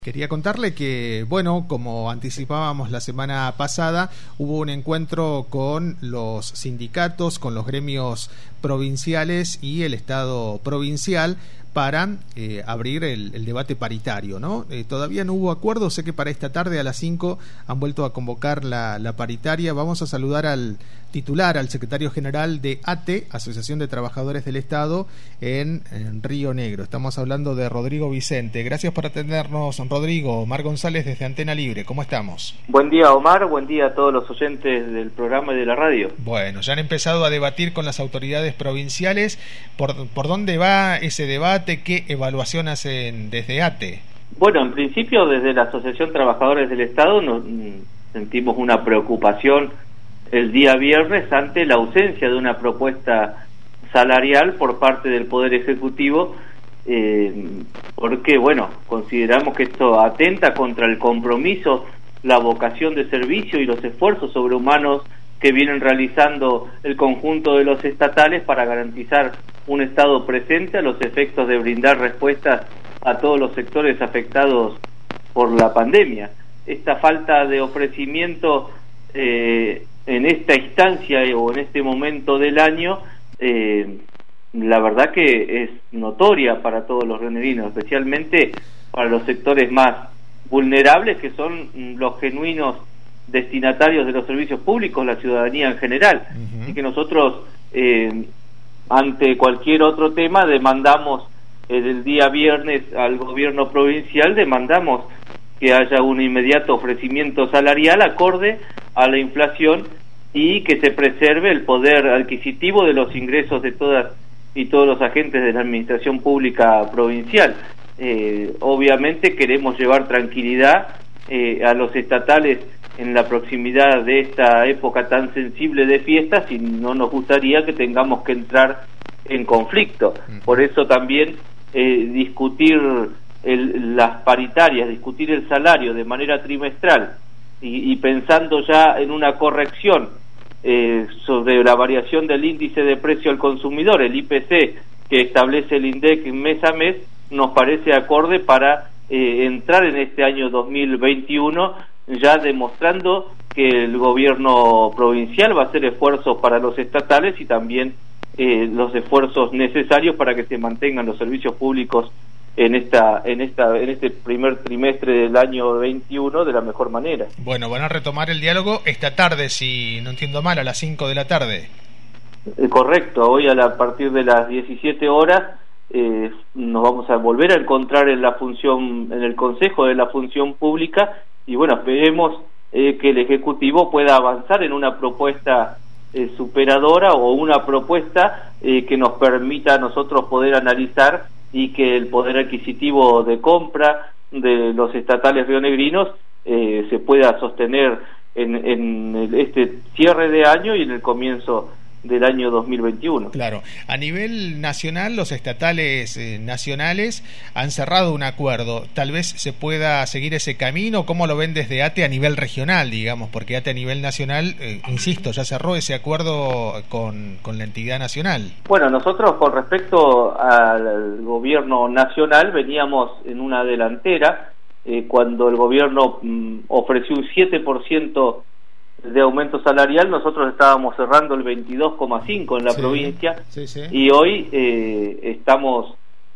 Quería contarle que, bueno, como anticipábamos la semana pasada, hubo un encuentro con los sindicatos, con los gremios provinciales y el Estado provincial para abrir el debate paritario, ¿no? Todavía no hubo acuerdo, sé que para esta tarde a las 5 han vuelto a convocar la paritaria. Vamos a saludar al titular, al secretario general de ATE, Asociación de Trabajadores del Estado, en Río Negro. Estamos hablando de Rodrigo Vicente. Gracias por atendernos, Rodrigo. Omar González desde Antena Libre. ¿Cómo estamos? Buen día, Omar. Buen día a todos los oyentes del programa y de la radio. Bueno, ya han empezado a debatir con las autoridades provinciales. ¿Por dónde va ese debate? ¿Qué evaluación hacen desde ATE? Bueno, en principio desde la Asociación Trabajadores del Estado nos sentimos una preocupación el día viernes ante la ausencia de una propuesta salarial por parte del Poder Ejecutivo, porque, bueno, consideramos que esto atenta contra el compromiso, la vocación de servicio y los esfuerzos sobrehumanos que vienen realizando el conjunto de los estatales para garantizar un Estado presente a los efectos de brindar respuestas a todos los sectores afectados por la pandemia. Esta falta de ofrecimiento en esta instancia o en este momento del año, la verdad que es notoria para todos los rionegrinos, especialmente para los sectores más vulnerables, que son los genuinos destinatarios de los servicios públicos, la ciudadanía en general. Así que nosotros, ante cualquier otro tema, demandamos el día viernes al gobierno provincial, demandamos que haya un inmediato ofrecimiento salarial acorde a la inflación y que se preserve el poder adquisitivo de los ingresos de todas y todos los agentes de la administración pública provincial. Obviamente queremos llevar tranquilidad a los estatales en la proximidad de esta época tan sensible de fiestas, y no nos gustaría que tengamos que entrar en conflicto. Por eso también discutir las paritarias, discutir el salario de manera trimestral y pensando ya en una corrección sobre la variación del índice de precio al consumidor, el IPC, que establece el INDEC mes a mes, nos parece acorde para entrar en este año 2021 ya demostrando que el gobierno provincial va a hacer esfuerzos para los estatales y también los esfuerzos necesarios para que se mantengan los servicios públicos en este primer trimestre del año 21 de la mejor manera. Bueno, van a retomar el diálogo esta tarde, si no entiendo mal, a las 5 de la tarde. Correcto, hoy a partir de las 17 horas nos vamos a volver a encontrar en el Consejo de la Función Pública y, bueno, esperemos que el Ejecutivo pueda avanzar en una propuesta superadora o una propuesta que nos permita a nosotros poder analizar y que el poder adquisitivo de compra de los estatales rionegrinos se pueda sostener en este cierre de año y en el comienzo del año 2021. Claro. A nivel nacional, los estatales nacionales han cerrado un acuerdo. Tal vez se pueda seguir ese camino. ¿Cómo lo ven desde ATE a nivel regional, digamos? Porque ATE a nivel nacional, insisto, ya cerró ese acuerdo con la entidad nacional. Bueno, nosotros con respecto al gobierno nacional veníamos en una delantera cuando el gobierno ofreció un 7% de aumento salarial. Nosotros estábamos cerrando el 22,5 en la provincia, y hoy estamos,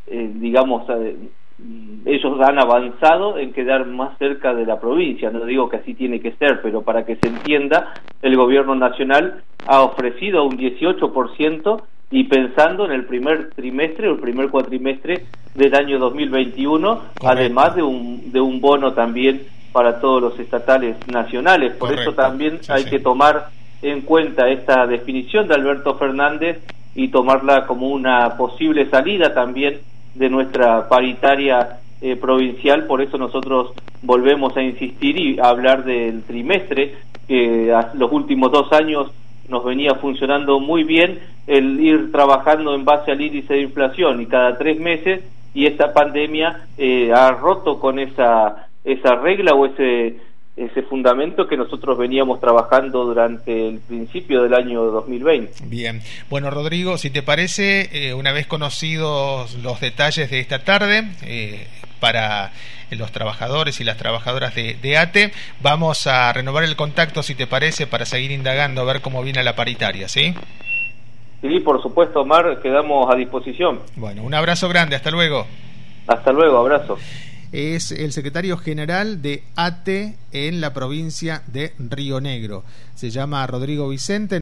ellos han avanzado en quedar más cerca de la provincia. No digo que así tiene que ser, pero para que se entienda, el gobierno nacional ha ofrecido un 18% y pensando en el primer trimestre o el primer cuatrimestre del año 2021. Correcto. Además de un bono también para todos los estatales nacionales. Por Correcto. Eso también hay que tomar en cuenta esta definición de Alberto Fernández y tomarla como una posible salida también de nuestra paritaria provincial. Por eso nosotros volvemos a insistir y a hablar del trimestre, que los últimos 2 años nos venía funcionando muy bien el ir trabajando en base al índice de inflación y cada 3 meses, y esta pandemia ha roto con esa regla o ese fundamento que nosotros veníamos trabajando durante el principio del año 2020. Bien, bueno, Rodrigo, si te parece, una vez conocidos los detalles de esta tarde, para los trabajadores y las trabajadoras de ATE, vamos a renovar el contacto, si te parece, para seguir indagando, a ver cómo viene la paritaria, ¿sí? Sí, por supuesto, Omar, quedamos a disposición. Bueno, un abrazo grande, hasta luego. Hasta luego, abrazo. Es el secretario general de ATE en la provincia de Río Negro. Se llama Rodrigo Vicente.